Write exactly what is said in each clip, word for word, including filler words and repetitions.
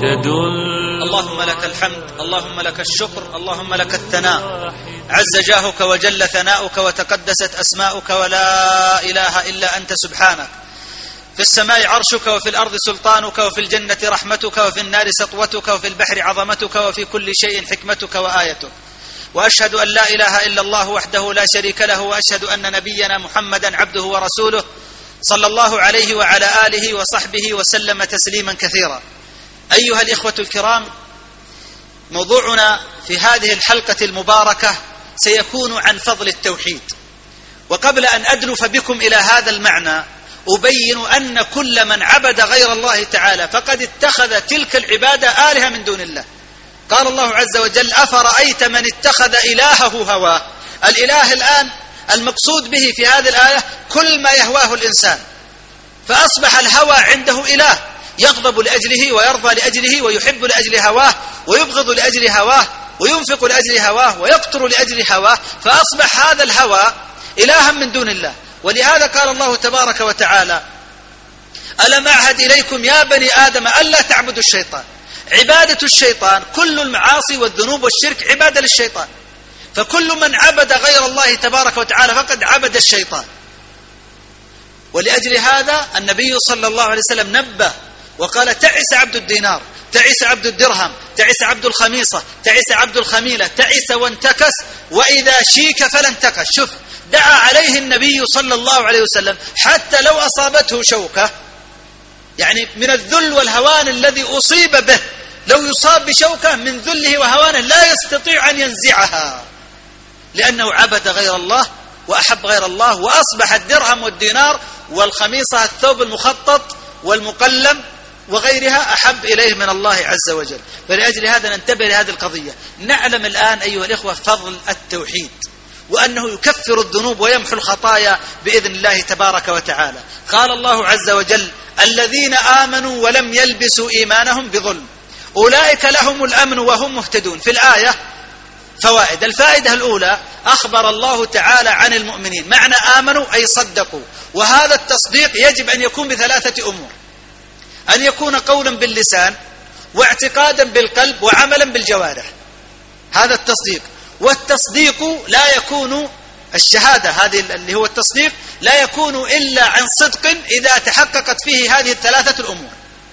تدل. اللهم لك الحمد، اللهم لك الشكر، اللهم لك الثناء، عز جاهك وجل ثناؤك وتقدست أسماؤك، ولا إله إلا أنت سبحانك. في السماء عرشك، وفي الأرض سلطانك، وفي الجنة رحمتك، وفي النار سطوتك، وفي البحر عظمتك، وفي كل شيء حكمتك وآيتك. وأشهد أن لا إله إلا الله وحده لا شريك له، وأشهد أن نبينا محمدا عبده ورسوله صلى الله عليه وعلى آله وصحبه وسلم تسليما كثيرا. أيها الإخوة الكرام، موضوعنا في هذه الحلقة المباركة سيكون عن فضل التوحيد. وقبل أن أدلف بكم إلى هذا المعنى أبين أن كل من عبد غير الله تعالى فقد اتخذ تلك العبادة آلهة من دون الله. قال الله عز وجل: أفرأيت من اتخذ إلهه هواه. الإله الآن المقصود به في هذه الآية كل ما يهواه الإنسان، فأصبح الهوى عنده إله، يغضب لأجله ويرضى لأجله ويحب لأجل هواه ويبغض لأجل هواه وينفق لأجل هواه ويقتر لأجل هواه، فأصبح هذا الهوى إلها من دون الله. ولهذا قال الله تبارك وتعالى: ألم أعهد إليكم يا بني آدم ألا تعبدوا الشيطان. عبادة الشيطان كل المعاصي والذنوب والشرك عبادة للشيطان، فكل من عبد غير الله تبارك وتعالى فقد عبد الشيطان. ولأجل هذا النبي صلى الله عليه وسلم نبه وقال: تعس عبد الدينار، تعس عبد الدرهم، تعس عبد الخميصة، تعس عبد الخميلة، تعس وانتكس، وإذا شيك فلا انتكس. شوف، دعا عليه النبي صلى الله عليه وسلم حتى لو أصابته شوكة، يعني من الذل والهوان الذي أصيب به، لو يصاب بشوكة من ذله وهوانه لا يستطيع أن ينزعها، لأنه عبد غير الله وأحب غير الله، وأصبح الدرهم والدينار والخميصة الثوب المخطط والمقلم وغيرها أحب إليه من الله عز وجل. فلأجل هذا ننتبه لهذه القضية. نعلم الآن أيها الإخوة فضل التوحيد، وأنه يكفر الذنوب ويمحو الخطايا بإذن الله تبارك وتعالى. قال الله عز وجل: الذين آمنوا ولم يلبسوا إيمانهم بظلم أولئك لهم الأمن وهم مهتدون. في الآية فوائد. الفائدة الأولى: أخبر الله تعالى عن المؤمنين، معنى آمنوا أي صدقوا، وهذا التصديق يجب أن يكون بثلاثة أمور: أن يكون قولا باللسان، واعتقادا بالقلب، وعملا بالجوارح. هذا التصديق. والتصديق لا يكون، الشهادة هذه اللي هو التصديق، لا يكون إلا عن صدق إذا تحققت فيه هذه الثلاثة الأمور.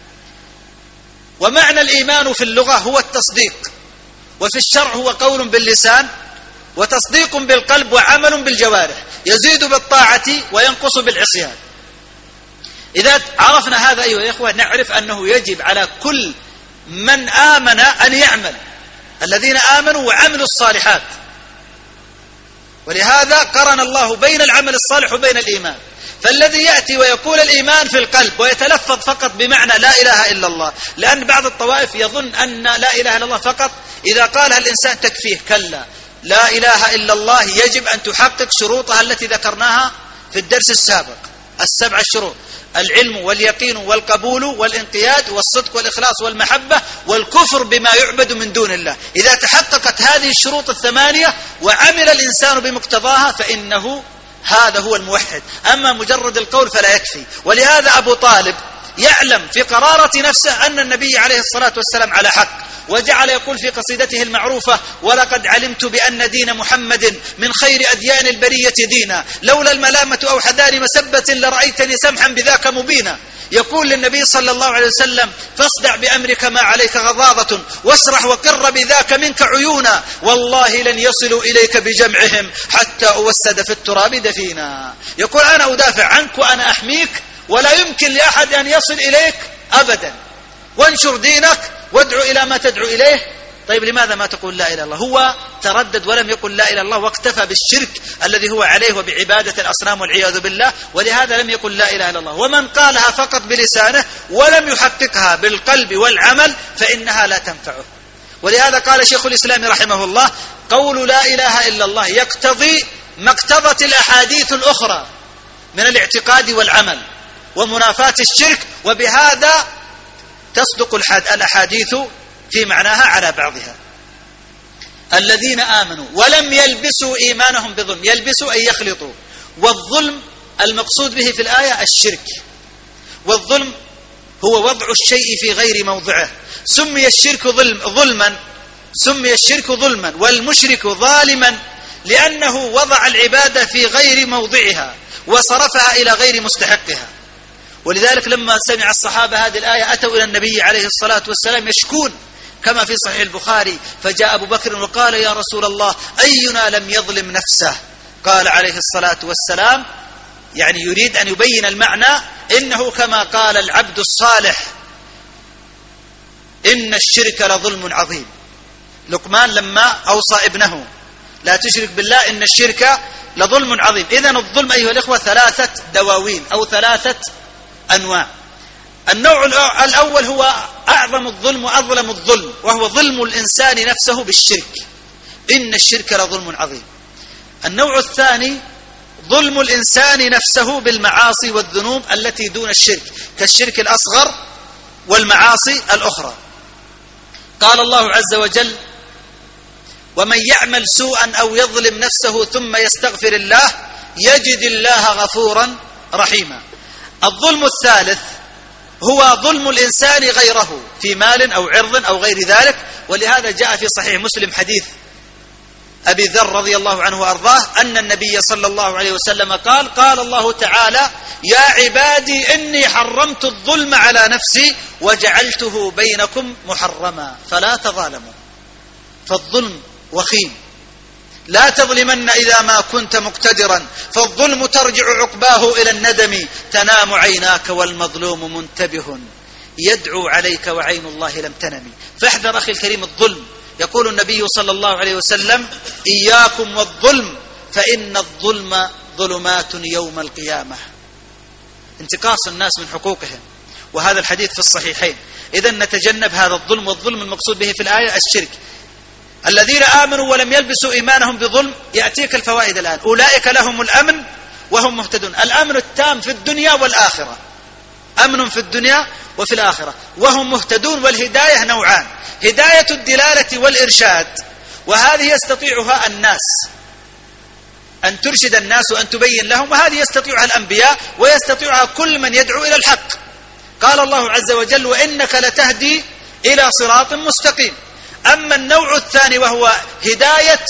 ومعنى الإيمان في اللغة هو التصديق، وفي الشرع هو قول باللسان وتصديق بالقلب وعمل بالجوارح، يزيد بالطاعة وينقص بالعصيان. إذا عرفنا هذا أيها الإخوة نعرف أنه يجب على كل من آمن أن يعمل، الذين آمنوا وعملوا الصالحات. ولهذا قرن الله بين العمل الصالح وبين الإيمان. فالذي يأتي ويقول الإيمان في القلب ويتلفظ فقط بمعنى لا إله إلا الله، لأن بعض الطوائف يظن أن لا إله إلا الله فقط إذا قالها الإنسان تكفيه. كلا، لا إله إلا الله يجب أن تحقق شروطها التي ذكرناها في الدرس السابق، السبع الشروط: العلم واليقين والقبول والانقياد والصدق والإخلاص والمحبة والكفر بما يعبد من دون الله. إذا تحققت هذه الشروط الثمانية وعمل الإنسان بمقتضاها فإنه هذا هو الموحد. أما مجرد القول فلا يكفي. ولهذا أبو طالب يعلم في قرارة نفسه أن النبي عليه الصلاة والسلام على حق، وجعل يقول في قصيدته المعروفة: ولقد علمت بأن دين محمد من خير أديان البرية دينا، لولا الملامة أو حذار مسبة لرأيتني سمحا بذاك مبينا. يقول للنبي صلى الله عليه وسلم: فاصدع بأمرك ما عليك غضاضة، واسرح وقر بذاك منك عيونا، والله لن يصلوا إليك بجمعهم حتى أوسد في التراب دفينا. يقول: أنا أدافع عنك وأنا أحميك، ولا يمكن لأحد أن يصل إليك أبدا، وانشر دينك وادعو إلى ما تدعو إليه. طيب لماذا ما تقول لا إله إلا الله؟ هو تردد ولم يقل لا إله إلا الله، واكتفى بالشرك الذي هو عليه وبعبادة الأصنام والعياذ بالله، ولهذا لم يقل لا إله إلا الله. ومن قالها فقط بلسانه ولم يحققها بالقلب والعمل فإنها لا تنفعه. ولهذا قال شيخ الإسلام رحمه الله: قول لا إله إلا الله يقتضي ما اقتضت الأحاديث الأخرى من الاعتقاد والعمل ومنافاة الشرك، وبهذا تصدق الأحاديث في معناها على بعضها. الذين آمنوا ولم يلبسوا إيمانهم بظلم، يلبسوا أي يخلطوا، والظلم المقصود به في الآية الشرك. والظلم هو وضع الشيء في غير موضعه. سمي الشرك ظلم ظلما سمي الشرك ظلما والمشرك ظالما لأنه وضع العبادة في غير موضعها وصرفها إلى غير مستحقها. ولذلك لما سمع الصحابة هذه الآية أتوا إلى النبي عليه الصلاة والسلام يشكون كما في صحيح البخاري، فجاء أبو بكر وقال: يا رسول الله، أينا لم يظلم نفسه؟ قال عليه الصلاة والسلام، يعني يريد أن يبين المعنى، إنه كما قال العبد الصالح: إن الشرك لظلم عظيم. لقمان لما أوصى ابنه لا تشرك بالله إن الشرك لظلم عظيم. إذن الظلم أيها الإخوة ثلاثة دواوين أو ثلاثة أنواع. النوع الأول هو أعظم الظلم وأظلم الظلم، وهو ظلم الإنسان نفسه بالشرك، إن الشرك لظلم عظيم. النوع الثاني ظلم الإنسان نفسه بالمعاصي والذنوب التي دون الشرك كالشرك الأصغر والمعاصي الأخرى. قال الله عز وجل: ومن يعمل سوءا أو يظلم نفسه ثم يستغفر الله يجد الله غفورا رحيما. الظلم الثالث هو ظلم الإنسان غيره في مال أو عرض أو غير ذلك. ولهذا جاء في صحيح مسلم حديث أبي ذر رضي الله عنه وأرضاه أن النبي صلى الله عليه وسلم قال: قال الله تعالى: يا عبادي إني حرمت الظلم على نفسي وجعلته بينكم محرما فلا تظالموا. فالظلم وخيم، لا تظلمن إذا ما كنت مقتدرا، فالظلم ترجع عقباه إلى الندم، تنام عيناك والمظلوم منتبه، يدعو عليك وعين الله لم تنم. فاحذر أخي الكريم الظلم. يقول النبي صلى الله عليه وسلم: إياكم والظلم فإن الظلم ظلمات يوم القيامة. انتقاص الناس من حقوقهم، وهذا الحديث في الصحيحين. إذن نتجنب هذا الظلم. والظلم المقصود به في الآية الشرك. الذين آمنوا ولم يلبسوا إيمانهم بظلم، يأتيك الفوائد الآن: أولئك لهم الأمن وهم مهتدون. الأمن التام في الدنيا والآخرة، أمن في الدنيا وفي الآخرة، وهم مهتدون. والهداية نوعان: هداية الدلالة والإرشاد، وهذه يستطيعها الناس، أن ترشد الناس وأن تبين لهم، وهذه يستطيعها الأنبياء ويستطيعها كل من يدعو إلى الحق. قال الله عز وجل: وإنك لتهدي إلى صراط مستقيم. أما النوع الثاني وهو هداية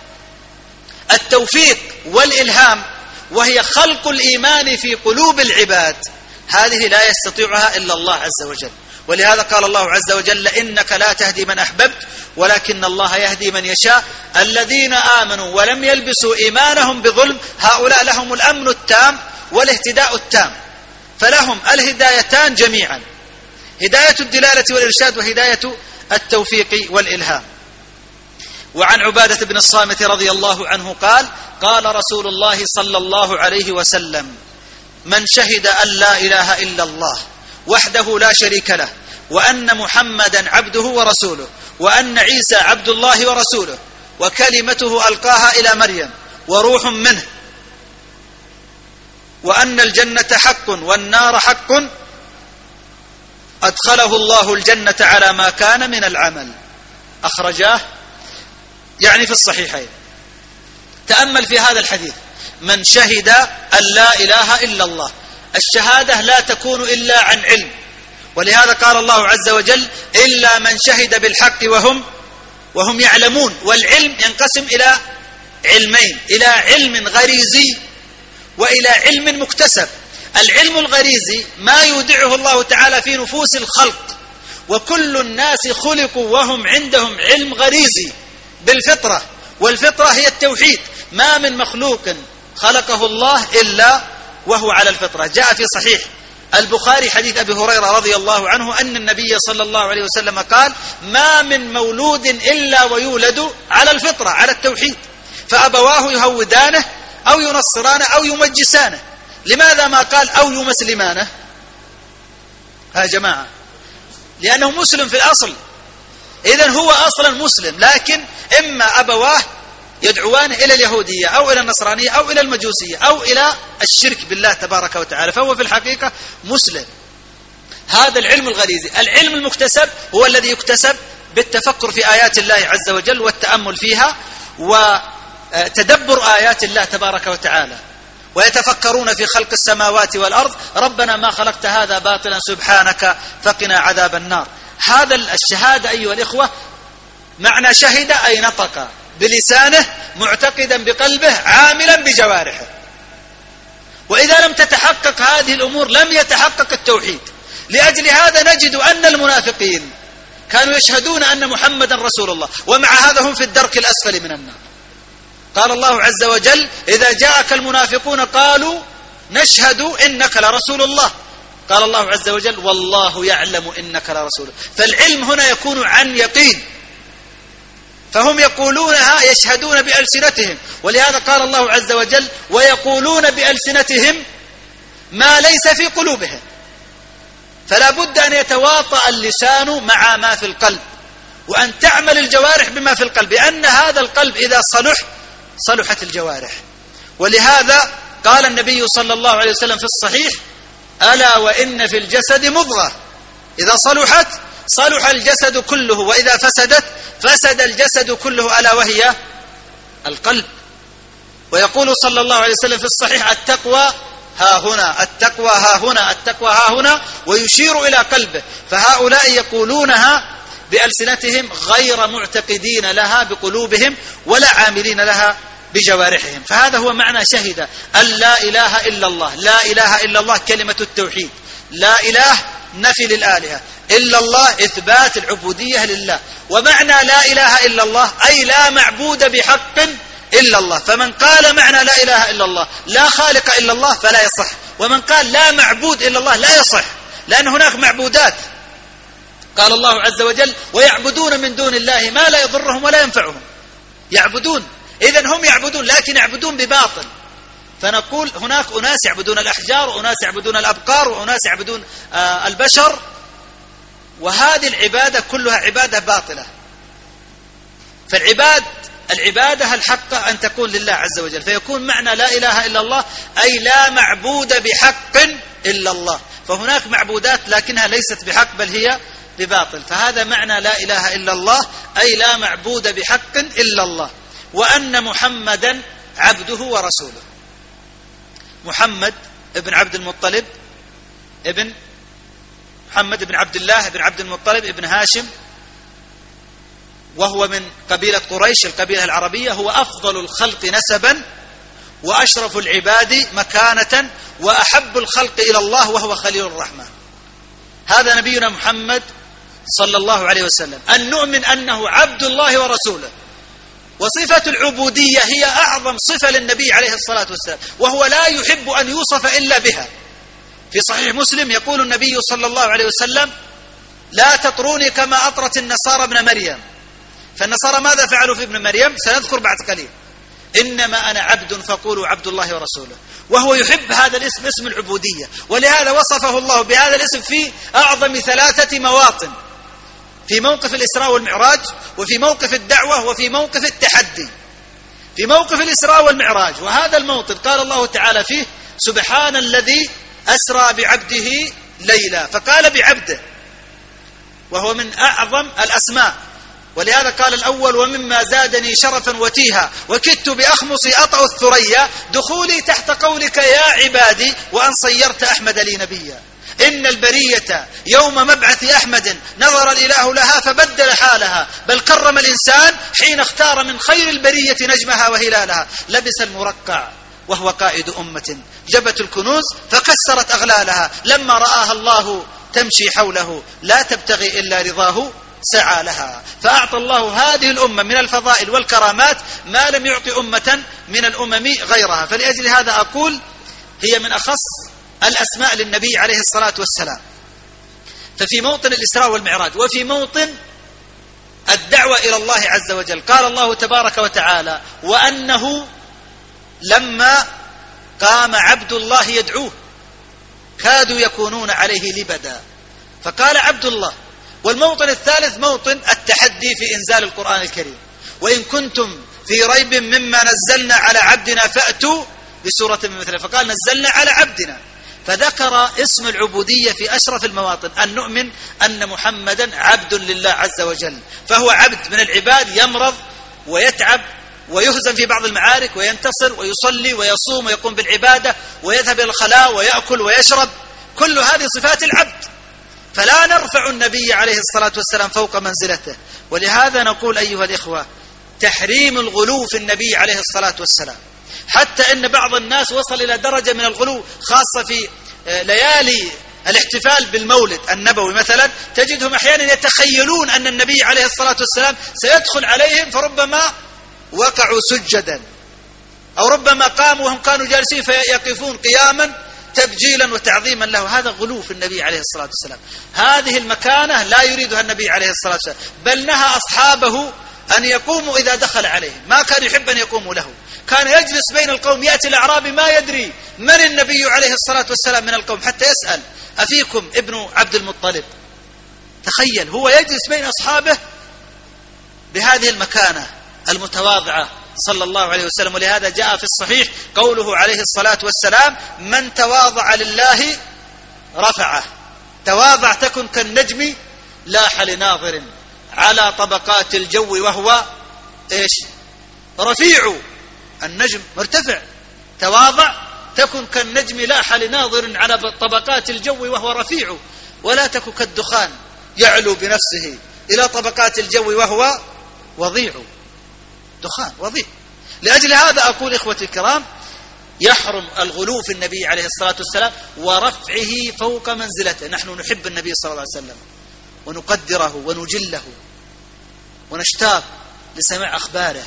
التوفيق والإلهام، وهي خلق الإيمان في قلوب العباد، هذه لا يستطيعها إلا الله عز وجل. ولهذا قال الله عز وجل: إنك لا تهدي من أحببت ولكن الله يهدي من يشاء. الذين آمنوا ولم يلبسوا إيمانهم بظلم هؤلاء لهم الأمن التام والاهتداء التام، فلهم الهدايتان جميعا: هداية الدلالة والإرشاد وهداية التوفيق والإلهام. وعن عبادة بن الصامت رضي الله عنه قال: قال رسول الله صلى الله عليه وسلم: من شهد أن لا إله إلا الله وحده لا شريك له، وأن محمدا عبده ورسوله، وأن عيسى عبد الله ورسوله، وكلمته ألقاها إلى مريم وروح منه، وأن الجنة حق والنار حق، أدخله الله الجنة على ما كان من العمل. أخرجاه يعني في الصحيحين. تأمل في هذا الحديث: من شهد أن لا إله إلا الله. الشهادة لا تكون إلا عن علم، ولهذا قال الله عز وجل: إلا من شهد بالحق وهم وهم يعلمون. والعلم ينقسم إلى علمين: إلى علم غريزي وإلى علم مكتسب. العلم الغريزي ما يودعه الله تعالى في نفوس الخلق، وكل الناس خلقوا وهم عندهم علم غريزي بالفطرة، والفطرة هي التوحيد. ما من مخلوق خلقه الله إلا وهو على الفطرة. جاء في صحيح البخاري حديث أبي هريرة رضي الله عنه أن النبي صلى الله عليه وسلم قال: ما من مولود إلا ويولد على الفطرة، على التوحيد، فأبواه يهودانه أو ينصرانه أو يمجسانه. لماذا ما قال أو يمسلمانه؟ ها جماعة، لأنه مسلم في الأصل. إذن هو أصلا مسلم، لكن إما أبواه يدعوانه إلى اليهودية أو إلى النصرانية أو إلى المجوسية أو إلى الشرك بالله تبارك وتعالى، فهو في الحقيقة مسلم. هذا العلم الغريزي. العلم المكتسب هو الذي يكتسب بالتفكر في آيات الله عز وجل والتأمل فيها وتدبر آيات الله تبارك وتعالى. ويتفكرون في خلق السماوات والأرض ربنا ما خلقت هذا باطلا سبحانك فقنا عذاب النار. هذا الشهادة أيها الإخوة معنى شهد أي نطق بلسانه معتقدا بقلبه عاملا بجوارحه. وإذا لم تتحقق هذه الأمور لم يتحقق التوحيد. لأجل هذا نجد أن المنافقين كانوا يشهدون أن محمدا رسول الله، ومع هذا هم في الدرك الأسفل من النار. قال الله عز وجل إذا جاءك المنافقون قالوا نشهد إنك لرسول الله، قال الله عز وجل والله يعلم إنك لرسول. فالعلم هنا يكون عن يقين، فهم يقولونها يشهدون بألسنتهم، ولهذا قال الله عز وجل ويقولون بألسنتهم ما ليس في قلوبهم. فلا بد أن يتواطأ اللسان مع ما في القلب، وأن تعمل الجوارح بما في القلب، لأن هذا القلب إذا صلح صلحت الجوارح. ولهذا قال النبي صلى الله عليه وسلم في الصحيح ألا وإن في الجسد مضغة إذا صلحت صلح الجسد كله وإذا فسدت فسد الجسد كله ألا وهي القلب. ويقول صلى الله عليه وسلم في الصحيح التقوى ها هنا التقوى ها هنا التقوى ها هنا، ويشير إلى قلبه. فهؤلاء يقولونها بألسنتهم غير معتقدين لها بقلوبهم ولا عاملين لها بجوارحهم. فهذا هو معنى شهد أن لا إله إلا الله. لا إله إلا الله كلمة التوحيد، لا إله نفي للآلهة، إلا الله إثبات العبودية لله. ومعنى لا إله إلا الله أي لا معبود بحق إلا الله. فمن قال معنى لا إله إلا الله لا خالق إلا الله فلا يصح، ومن قال لا معبود إلا الله لا يصح، لأن هناك معبودات. قال الله عز وجل ويعبدون من دون الله ما لا يضرهم ولا ينفعهم. يعبدون، إذن هم يعبدون لكن يعبدون بباطل. فنقول هناك أناس يعبدون الأحجار، وأناس يعبدون الأبقار، وأناس يعبدون آه البشر، وهذه العبادة كلها عبادة باطلة. فالعباد العبادة الحق أن تكون لله عز وجل، فيكون معنى لا إله إلا الله أي لا معبود بحق إلا الله. فهناك معبودات لكنها ليست بحق بل هي بباطل. فهذا معنى لا إله إلا الله أي لا معبود بحق إلا الله، وأن محمدا عبده ورسوله. محمد ابن عبد المطلب ابن محمد ابن عبد الله ابن عبد المطلب ابن هاشم، وهو من قبيلة قريش القبيلة العربية. هو أفضل الخلق نسبا وأشرف العباد مكانة وأحب الخلق إلى الله، وهو خليل الرحمن. هذا نبينا محمد صلى الله عليه وسلم، أن نؤمن أنه عبد الله ورسوله. وصفة العبودية هي أعظم صفة للنبي عليه الصلاة والسلام، وهو لا يحب أن يوصف إلا بها. في صحيح مسلم يقول النبي صلى الله عليه وسلم لا تطروني كما أطرت النصارى ابن مريم. فالنصارى ماذا فعلوا في ابن مريم؟ سنذكر بعد قليل. إنما أنا عبد فقولوا عبد الله ورسوله. وهو يحب هذا الاسم، اسم العبودية، ولهذا وصفه الله بهذا الاسم في أعظم ثلاثة مواطن: في موقف الإسراء والمعراج، وفي موقف الدعوة، وفي موقف التحدي. في موقف الإسراء والمعراج، وهذا الموطن قال الله تعالى فيه سبحان الذي أسرى بعبده ليلا، فقال بعبده، وهو من أعظم الأسماء. ولهذا قال الأول ومما زادني شرفا وتيها وكدت بأخمصي أطأ الثريا دخولي تحت قولك يا عبادي وأن صيرت أحمد لي نبيا. إن البرية يوم مبعث أحمد نظر الإله لها فبدل حالها، بل كرم الإنسان حين اختار من خير البرية نجمها وهلالها. لبس المرقع وهو قائد أمة، جبت الكنوز فكسرت أغلالها، لما رآها الله تمشي حوله لا تبتغي إلا رضاه سعى لها. فأعطى الله هذه الأمة من الفضائل والكرامات ما لم يعطي أمة من الأمم غيرها. فلأجل هذا أقول هي من أخص الأسماء للنبي عليه الصلاة والسلام. ففي موطن الإسراء والمعراج وفي موطن الدعوة إلى الله عز وجل قال الله تبارك وتعالى وأنه لما قام عبد الله يدعوه كادوا يكونون عليه لبدا، فقال عبد الله. والموطن الثالث موطن التحدي في إنزال القرآن الكريم، وإن كنتم في ريب مما نزلنا على عبدنا فأتوا بسورة من مثله، فقال نزلنا على عبدنا. فذكر اسم العبودية في أشرف المواطن، أن نؤمن أن محمدا عبد لله عز وجل، فهو عبد من العباد يمرض ويتعب ويهزم في بعض المعارك وينتصر ويصلي ويصوم ويقوم بالعبادة ويذهب إلى الخلاء ويأكل ويشرب، كل هذه صفات العبد. فلا نرفع النبي عليه الصلاة والسلام فوق منزلته. ولهذا نقول أيها الإخوة تحريم الغلو في النبي عليه الصلاة والسلام، حتى إن بعض الناس وصل إلى درجة من الغلو خاصة في ليالي الاحتفال بالمولد النبوي مثلا، تجدهم أحيانا يتخيلون أن النبي عليه الصلاة والسلام سيدخل عليهم فربما وقعوا سجدا، أو ربما قاموا وهم كانوا جالسين فيقفون قياما تبجيلا وتعظيما له. هذا غلو في النبي عليه الصلاة والسلام. هذه المكانة لا يريدها النبي عليه الصلاة والسلام، بل نهى أصحابه أن يقوموا إذا دخل عليهم، ما كان يحب أن يقوموا له، كان يجلس بين القوم، يأتي الأعرابي ما يدري من النبي عليه الصلاة والسلام من القوم حتى يسأل أفيكم ابن عبد المطلب. تخيل هو يجلس بين أصحابه بهذه المكانة المتواضعة صلى الله عليه وسلم. ولهذا جاء في الصحيح قوله عليه الصلاة والسلام من تواضع لله رفعه. تواضع تكن كالنجم لاح لناظر على طبقات الجو وهو إيش رفيع. النجم مرتفع، تواضع تكن كالنجم لاح لناظر على طبقات الجو وهو رفيع، ولا تكن كالدخان يعلو بنفسه إلى طبقات الجو وهو وضيع. دخان وضيع. لأجل هذا أقول إخوتي الكرام يحرم الغلو في النبي عليه الصلاة والسلام ورفعه فوق منزلته. نحن نحب النبي صلى الله عليه وسلم ونقدره ونجله ونشتاق لسماع أخباره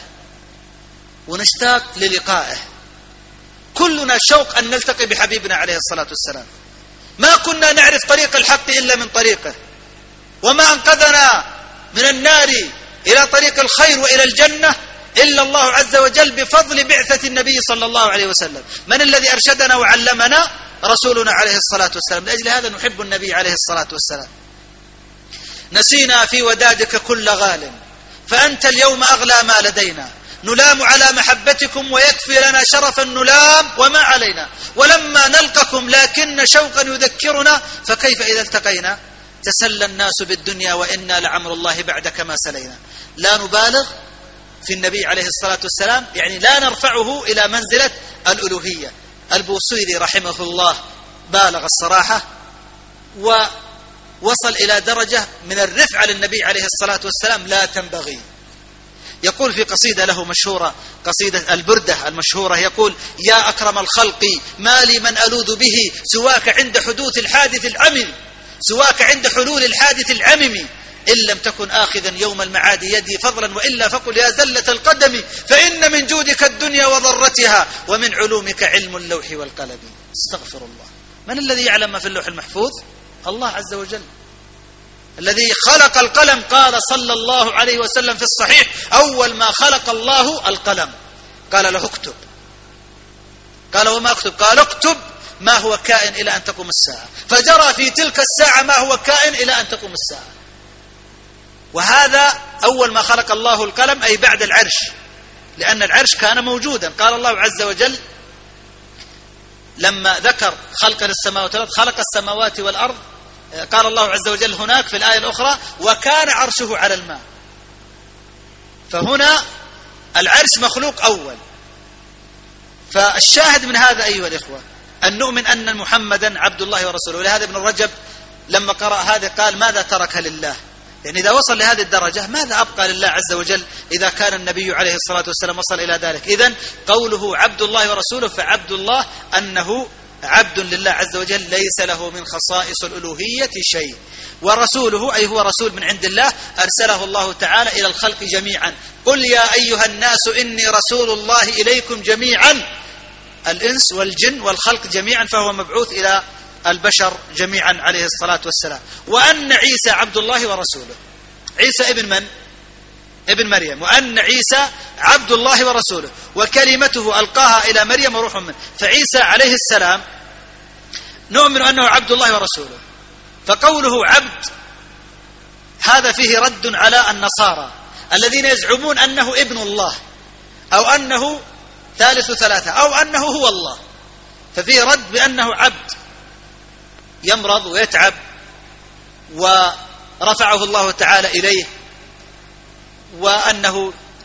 ونشتاق للقائه. كلنا شوق أن نلتقي بحبيبنا عليه الصلاة والسلام. ما كنا نعرف طريق الحق إلا من طريقه، وما أنقذنا من النار إلى طريق الخير وإلى الجنة إلا الله عز وجل بفضل بعثة النبي صلى الله عليه وسلم. من الذي أرشدنا وعلمنا؟ رسولنا عليه الصلاة والسلام. لأجل هذا نحب النبي عليه الصلاة والسلام. نسينا في ودادك كل غال فأنت اليوم أغلى ما لدينا، نلام على محبتكم ويكفي لنا شرفا نلام وما علينا، ولما نلقكم لكن شوقا يذكرنا فكيف إذا التقينا، تسلى الناس بالدنيا وإنا لعمر الله بعدك ما سلينا. لا نبالغ في النبي عليه الصلاة والسلام، يعني لا نرفعه إلى منزلة الألوهية. البوصيري رحمه الله بالغ الصراحة ووصل إلى درجة من الرفع للنبي عليه الصلاة والسلام لا تنبغي. يقول في قصيدة له مشهورة، قصيدة البردة المشهورة، يقول يا أكرم الخلق ما لي من ألوذ به سواك عند حدوث الحادث العمم، سواك عند حلول الحادث العمم، إن لم تكن آخذا يوم المعاد يدي فضلا وإلا فقل يا زلة القدم، فإن من جودك الدنيا وضرتها ومن علومك علم اللوح والقلم. استغفر الله. من الذي يعلم ما في اللوح المحفوظ؟ الله عز وجل الذي خلق القلم. قال صلى الله عليه وسلم في الصحيح أول ما خلق الله القلم قال له اكتب. قال وما اكتب؟ قال اكتب ما هو كائن إلى أن تقوم الساعة. فجرى في تلك الساعة ما هو كائن إلى أن تقوم الساعة. وهذا أول ما خلق الله القلم أي بعد العرش، لأن العرش كان موجودا. قال الله عز وجل لما ذكر خلق السماوات والأرض خلق السماوات والأرض، قال الله عز وجل هناك في الآية الأخرى وكان عرشه على الماء. فهنا العرش مخلوق أول. فالشاهد من هذا أيها الإخوة أن نؤمن أن محمدا عبد الله ورسوله. ولهذا ابن الرجب لما قرأ هذا قال ماذا ترك لله؟ يعني إذا وصل لهذه الدرجة ماذا أبقى لله عز وجل إذا كان النبي عليه الصلاة والسلام وصل إلى ذلك؟ إذن قوله عبد الله ورسوله، فعبد الله أنه عبد لله عز وجل ليس له من خصائص الألوهية شيء، ورسوله أي هو رسول من عند الله أرسله الله تعالى إلى الخلق جميعا. قل يا أيها الناس إني رسول الله إليكم جميعا، الإنس والجن والخلق جميعا، فهو مبعوث إلى البشر جميعا عليه الصلاة والسلام. وأن عيسى عبد الله ورسوله. عيسى ابن من؟ ابن مريم. وأن عيسى عبد الله ورسوله وكلمته ألقاها إلى مريم وروح منه. فعيسى عليه السلام نؤمن أنه عبد الله ورسوله. فقوله عبد هذا فيه رد على النصارى الذين يزعمون أنه ابن الله أو أنه ثالث ثلاثة أو أنه هو الله. ففيه رد بأنه عبد يمرض ويتعب ورفعه الله تعالى إليه، وأنه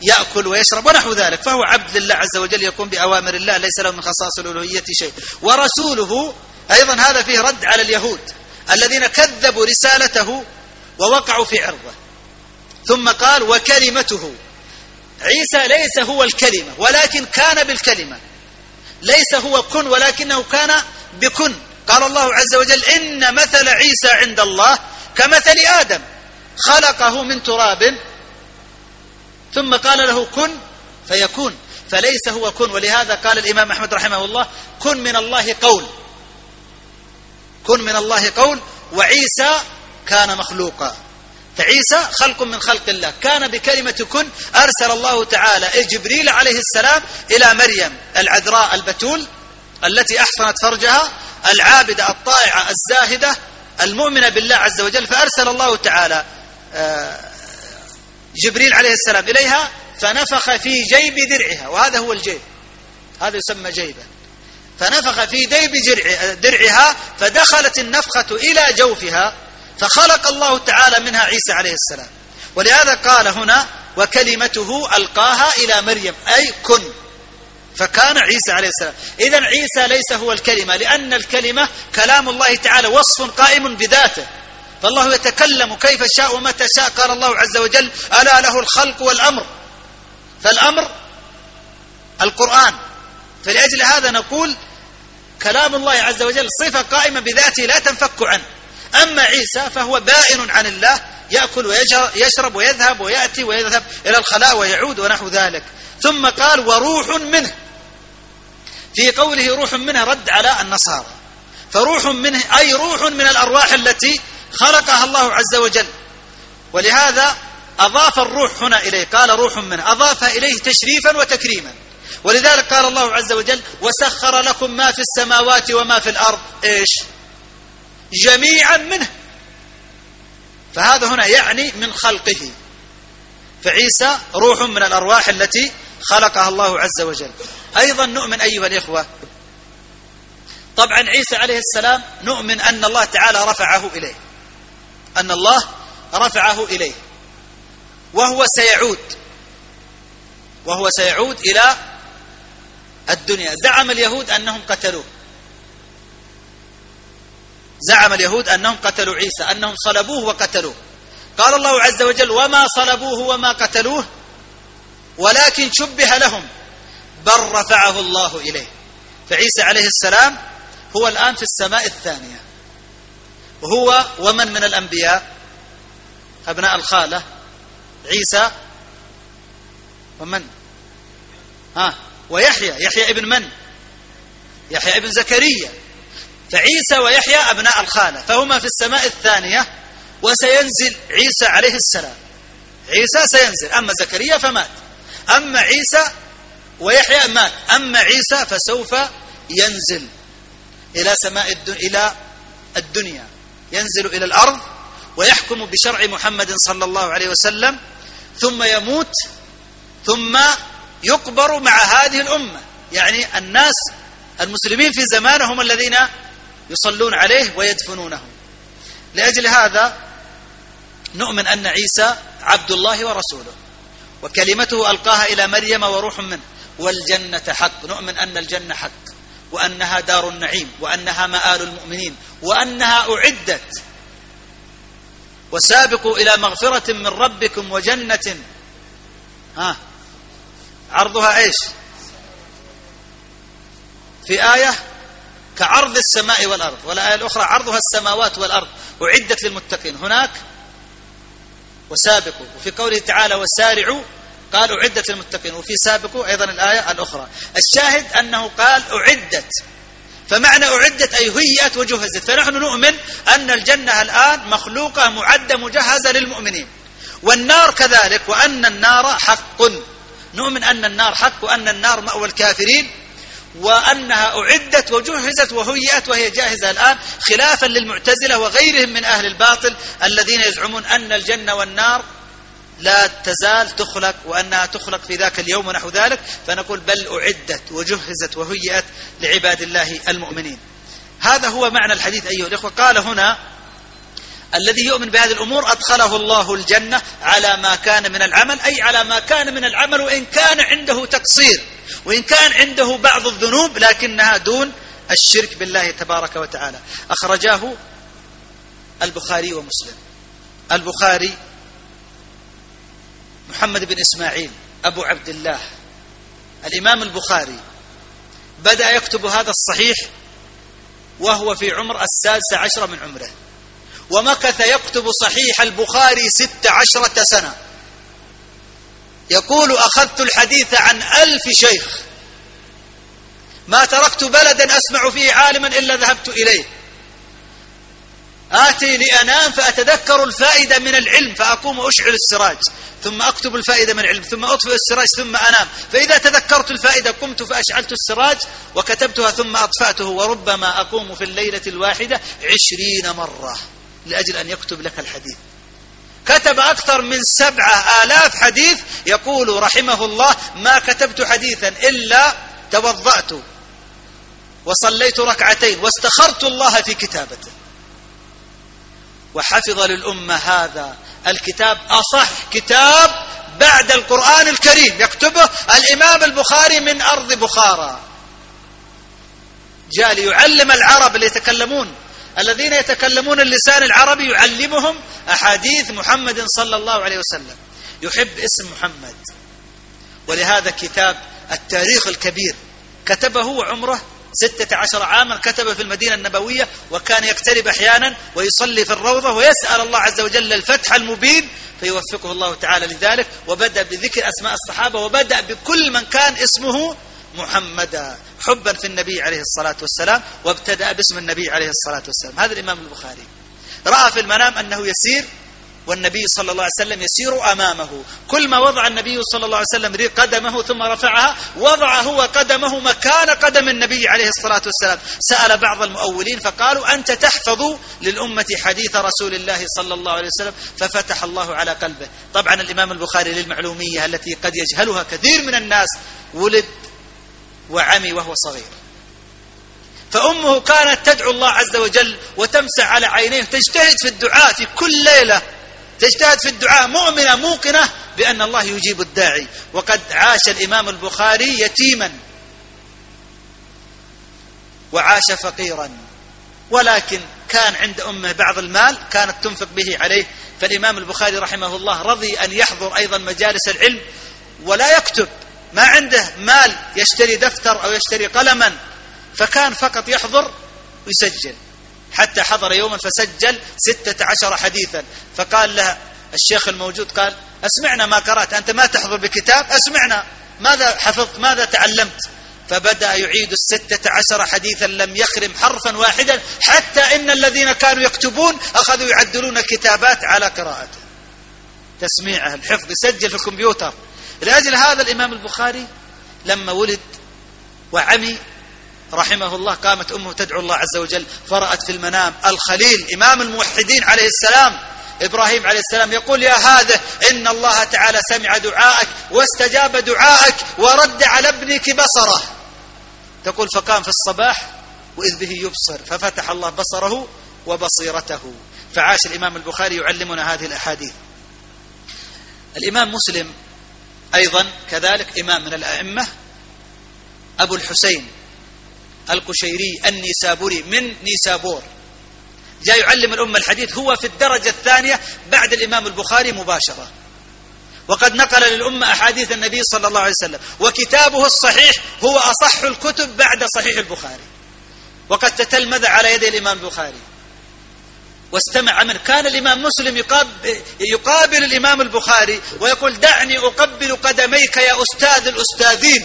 يأكل ويشرب ونحو ذلك، فهو عبد لله عز وجل يقوم بأوامر الله، ليس له من خصائص الألوهية شيء. ورسوله أيضا هذا فيه رد على اليهود الذين كذبوا رسالته ووقعوا في عرضه. ثم قال وكلمته، عيسى ليس هو الكلمة ولكن كان بالكلمة، ليس هو كن ولكنه كان بكن. قال الله عز وجل إن مثل عيسى عند الله كمثل آدم خلقه من تراب ثم قال له كن فيكون، فليس هو كن. ولهذا قال الإمام أحمد رحمه الله كن من الله قول، كن من الله قول، وعيسى كان مخلوقا. فعيسى خلق من خلق الله، كان بكلمة كن. أرسل الله تعالى جبريل عليه السلام إلى مريم العذراء البتول التي أحصنت فرجها، العابدة الطائعة الزاهدة المؤمنة بالله عز وجل، فأرسل الله تعالى جبريل عليه السلام إليها فنفخ في جيب درعها، وهذا هو الجيب، هذا يسمى جيبا، فنفخ في جيب درعها فدخلت النفخة إلى جوفها فخلق الله تعالى منها عيسى عليه السلام. ولهذا قال هنا وكلمته ألقاها إلى مريم أي كن، فكان عيسى عليه السلام. إذن عيسى ليس هو الكلمة، لأن الكلمة كلام الله تعالى وصف قائم بذاته، فالله يتكلم كيف شاء ومتى شاء. قال الله عز وجل ألا له الخلق والأمر، فالأمر القرآن. فلأجل هذا نقول كلام الله عز وجل صفة قائمة بذاته لا تنفك عنه. أما عيسى فهو بائن عن الله، يأكل ويشرب ويذهب ويأتي ويذهب إلى الخلاء ويعود ونحو ذلك. ثم قال وروح منه، في قوله روح منه رد على النصارى، فروح منه أي روح من الأرواح التي خلقها الله عز وجل. ولهذا أضاف الروح هنا إليه، قال روح منه، أضاف إليه تشريفا وتكريما. ولذلك قال الله عز وجل وسخر لكم ما في السماوات وما في الأرض إيش جميعا منه، فهذا هنا يعني من خلقه. فعيسى روح من الأرواح التي خلقها الله عز وجل. أيضا نؤمن أيها الإخوة، طبعا عيسى عليه السلام نؤمن أن الله تعالى رفعه إليه، أن الله رفعه إليه، وهو سيعود وهو سيعود إلى الدنيا. زعم اليهود أنهم قتلوه، زعم اليهود أنهم قتلوا عيسى، أنهم صلبوه وقتلوه. قال الله عز وجل وما صلبوه وما قتلوه ولكن شبه لهم بل رفعه الله إليه. فعيسى عليه السلام هو الآن في السماء الثانية، وهو ومن من الأنبياء أبناء الخالة عيسى ومن ها ويحيى، يحيى ابن من؟ يحيى ابن زكريا. فعيسى ويحيى أبناء الخالة، فهما في السماء الثانية، وسينزل عيسى عليه السلام. عيسى سينزل، أما زكريا فمات، أما عيسى ويحيى مات، أما عيسى فسوف ينزل إلى سماء الدنيا، إلى الدنيا، ينزل إلى الأرض ويحكم بشرع محمد صلى الله عليه وسلم، ثم يموت، ثم يقبر مع هذه الأمة. يعني الناس المسلمين في زمانه هم الذين يصلون عليه ويدفنونه. لأجل هذا نؤمن أن عيسى عبد الله ورسوله، وكلمته ألقاها إلى مريم وروح منه، والجنة حق. نؤمن أن الجنة حق، وأنها دار النعيم، وأنها مآل المؤمنين، وأنها أعدت. وسابقوا إلى مغفرة من ربكم وجنة ها عرضها إيش في آية كعرض السماء والأرض، والآية الأخرى عرضها السماوات والأرض أعدت للمتقين. هناك وسابقوا، وفي قوله تعالى وسارعوا قال أعدت للمتقين، وفي سابقوا أيضا الآية الأخرى. الشاهد أنه قال أعدت، فمعنى أعدت أي هيئت وجهزت. فنحن نؤمن أن الجنة الآن مخلوقة معدة مجهزة للمؤمنين، والنار كذلك، وأن النار حق. نؤمن أن النار حق، وأن النار مأوى الكافرين، وأنها أعدت وجهزت وهيئت وهي جاهزة الآن، خلافا للمعتزلة وغيرهم من أهل الباطل الذين يزعمون أن الجنة والنار لا تزال تخلق، وأنها تخلق في ذاك اليوم ونحو ذلك. فنقول بل أعدت وجهزت وهيئت لعباد الله المؤمنين. هذا هو معنى الحديث أيها الإخوة. قال هنا الذي يؤمن بهذه الأمور أدخله الله الجنة على ما كان من العمل، أي على ما كان من العمل وإن كان عنده تقصير وإن كان عنده بعض الذنوب لكنها دون الشرك بالله تبارك وتعالى. أخرجاه البخاري ومسلم. البخاري محمد بن إسماعيل أبو عبد الله الإمام البخاري بدأ يكتب هذا الصحيح وهو في عمر السادسة عشر من عمره، ومكث يكتب صحيح البخاري ست عشرة سنة. يقول أخذت الحديث عن ألف شيخ، ما تركت بلدا أسمع فيه عالما إلا ذهبت إليه. آتي لأنام فأتذكر الفائدة من العلم فأقوم أشعل السراج، ثم أكتب الفائدة من العلم، ثم أطفئ السراج، ثم أنام، فإذا تذكرت الفائدة قمت فأشعلت السراج وكتبتها ثم أطفأته. وربما أقوم في الليلة الواحدة عشرين مرة لأجل أن يكتب لك الحديث. كتب أكثر من سبعة آلاف حديث. يقول رحمه الله: ما كتبت حديثا إلا توضأت وصليت ركعتين واستخرت الله في كتابته. وحفظ للأمة هذا الكتاب، أصح كتاب بعد القرآن الكريم يكتبه الإمام البخاري من أرض بخارى. جاء ليعلم العرب اللي يتكلمون الذين يتكلمون اللسان العربي، يعلمهم أحاديث محمد صلى الله عليه وسلم. يحب اسم محمد، ولهذا كتاب التاريخ الكبير كتبه وعمره ستة عشر عاما، كتب في المدينة النبوية، وكان يقترب أحيانا ويصلي في الروضة ويسأل الله عز وجل الفتح المبين فيوفقه الله تعالى لذلك. وبدأ بذكر أسماء الصحابة، وبدأ بكل من كان اسمه محمدا حبا في النبي عليه الصلاة والسلام، وابتدأ باسم النبي عليه الصلاة والسلام. هذا الإمام البخاري رأى في المنام أنه يسير والنبي صلى الله عليه وسلم يسير أمامه. كل ما وضع النبي صلى الله عليه وسلم قدمه ثم رفعها، وضع هو قدمه مكان قدم النبي عليه الصلاة والسلام. سأل بعض المؤولين فقالوا: أنت تحفظ للأمة حديث رسول الله صلى الله عليه وسلم، ففتح الله على قلبه. طبعا الإمام البخاري للمعلومية التي قد يجهلها كثير من الناس، ولد وعمي وهو صغير، فأمه كانت تدعو الله عز وجل وتمسح على عينيه، تجتهد في الدعاء في كل ليلة، تجتهد في الدعاء مؤمنة موقنة بأن الله يجيب الداعي. وقد عاش الإمام البخاري يتيما وعاش فقيرا، ولكن كان عند أمه بعض المال كانت تنفق به عليه. فالإمام البخاري رحمه الله رضي أن يحضر أيضا مجالس العلم ولا يكتب، ما عنده مال يشتري دفتر أو يشتري قلما، فكان فقط يحضر ويسجل. حتى حضر يوما فسجل ستة عشر حديثا، فقال له الشيخ الموجود، قال: أسمعنا ما قرأت، أنت ما تحضر بكتاب، أسمعنا ماذا حفظت، ماذا تعلمت. فبدأ يعيد الستة عشر حديثا لم يخرم حرفا واحدا، حتى إن الذين كانوا يكتبون أخذوا يعدلون الكتابات على قراءته، تسميعه، الحفظ، يسجل في الكمبيوتر. لأجل هذا الإمام البخاري لما ولد وعمي رحمه الله قامت أمه تدعو الله عز وجل، فرأت في المنام الخليل إمام الموحدين عليه السلام إبراهيم عليه السلام يقول: يا هذا إن الله تعالى سمع دعائك واستجاب دعائك ورد على ابنك بصره. تقول: فقام في الصباح وإذ به يبصر، ففتح الله بصره وبصيرته. فعاش الإمام البخاري يعلمنا هذه الأحاديث. الإمام مسلم أيضا كذلك إمام من الأئمة، أبو الحسين القشيري النيسابوري من نيسابور، جاء يعلم الأمة الحديث، هو في الدرجة الثانية بعد الإمام البخاري مباشرة، وقد نقل للأمة أحاديث النبي صلى الله عليه وسلم، وكتابه الصحيح هو أصح الكتب بعد صحيح البخاري، وقد تتلمذ على يدي الإمام البخاري واستمع منه. كان الإمام مسلم يقابل, يقابل الإمام البخاري ويقول: دعني أقبل قدميك يا أستاذ الأستاذين.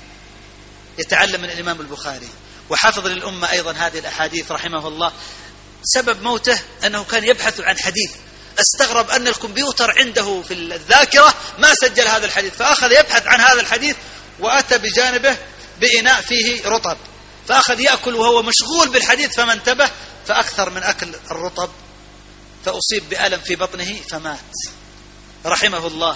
يتعلم من الإمام البخاري، وحفظ للأمة أيضا هذه الأحاديث رحمه الله. سبب موته أنه كان يبحث عن حديث، استغرب أن الكمبيوتر عنده في الذاكرة ما سجل هذا الحديث، فأخذ يبحث عن هذا الحديث، وأتى بجانبه بإناء فيه رطب، فأخذ يأكل وهو مشغول بالحديث، فما انتبه فأكثر من أكل الرطب، فأصيب بألم في بطنه فمات رحمه الله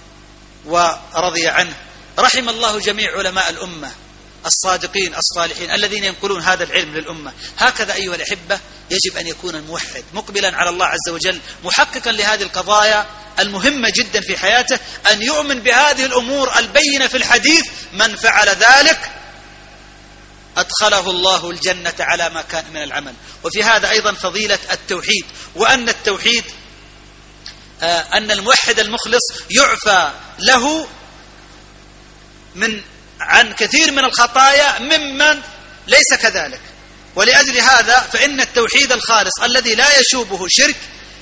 ورضي عنه. رحم الله جميع علماء الأمة الصادقين الصالحين الذين ينقلون هذا العلم للأمة. هكذا أيها الأحبة يجب أن يكون الموحد مقبلا على الله عز وجل محققا لهذه القضايا المهمة جدا في حياته، أن يؤمن بهذه الأمور البينة في الحديث. من فعل ذلك أدخله الله الجنة على ما كان من العمل. وفي هذا أيضا فضيلة التوحيد، وأن التوحيد آه أن الموحد المخلص يعفى له من عن كثير من الخطايا ممن ليس كذلك. ولأجل هذا فإن التوحيد الخالص الذي لا يشوبه شرك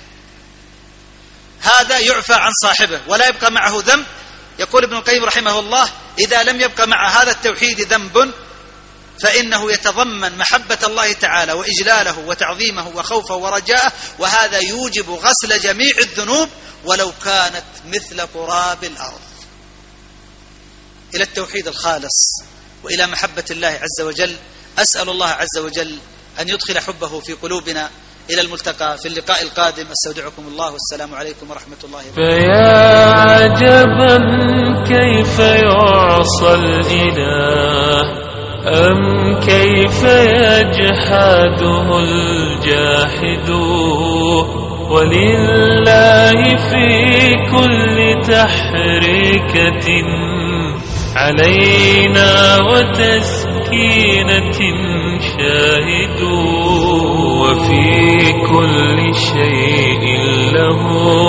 هذا يعفى عن صاحبه ولا يبقى معه ذنب. يقول ابن القيم رحمه الله: إذا لم يبقى مع هذا التوحيد ذنب فإنه يتضمن محبة الله تعالى وإجلاله وتعظيمه وخوفه ورجاءه، وهذا يوجب غسل جميع الذنوب ولو كانت مثل قراب الأرض. إلى التوحيد الخالص وإلى محبة الله عز وجل. أسأل الله عز وجل أن يدخل حبه في قلوبنا. إلى الملتقى في اللقاء القادم. أستودعكم الله والسلام عليكم ورحمة الله وبركاته. فيا عجبا كيف يعصى الإله، أم كيف يجحده الجاحد، ولله في كل تحريكة علينا وتسكينة شاهد، وفي كل شيء له